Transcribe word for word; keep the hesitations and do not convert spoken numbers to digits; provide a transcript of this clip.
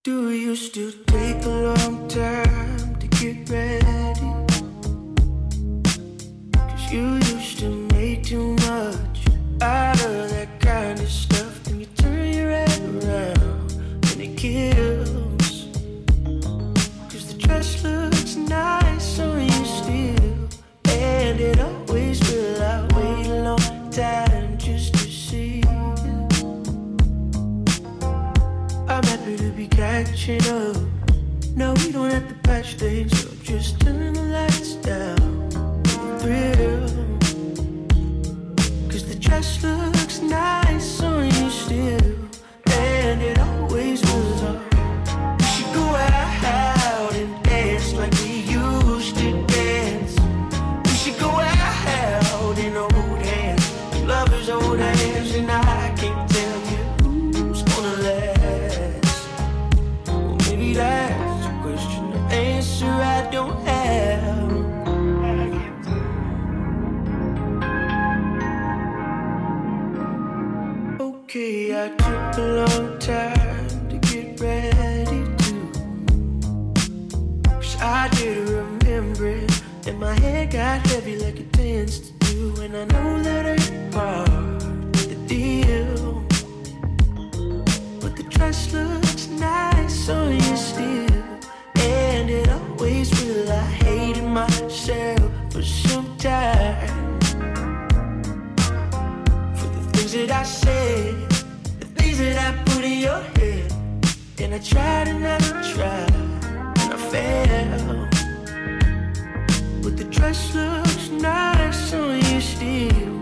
Do you still take a long time to get ready? Cause you used to make too much out of that kind of stuff. Then you turn your head around and it kills. Cause the dress looks nice on you still, and it always will. I wait a long time just to see you. I'm happy to be catching up. No, we don't have to patch things up. Just turn the lights down. Thrill. Cause the dress looks nice on you still, and it always will. We should go out and dance like we used to dance. We should go out in old hands, lovers old hands, and I can't tell you who's gonna last. Well, maybe that's a question, the answer I don't have. Okay, I took a long time to get ready to, cause I didn't remember it, and my head got heavy like it tends to do. And I know that ain't part of the deal, but the dress looks nice on you still, and it always will. I hated myself for some time, for the things that I said, the things that I put in your head. And I tried and I tried and I failed, but the dress looks nice on you still,